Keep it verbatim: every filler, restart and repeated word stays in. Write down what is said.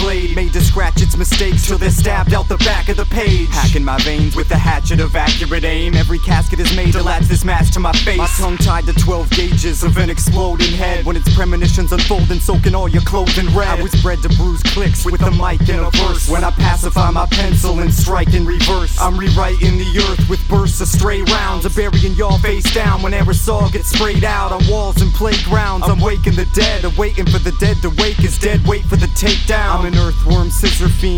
blade, made to scratch its mistakes till they're stabbed out the back of the page. Hacking my veins with the hatchet of accurate aim. Every casket is made to latch this mask to my face. My tongue tied to twelve gauges of an exploding head. When its premonitions unfold and soaking all your clothing red. I was bred to bruise clicks with a mic and a verse. When I pacify my pencil and strike in reverse, I'm rewriting the earth with bursts of stray rounds. I'm burying y'all face down when aerosol gets sprayed out on walls and playgrounds. I'm waking the dead, I'm waiting for the dead to wake. Is dead weight for the takedown. I'm an earthworm scissor fiend.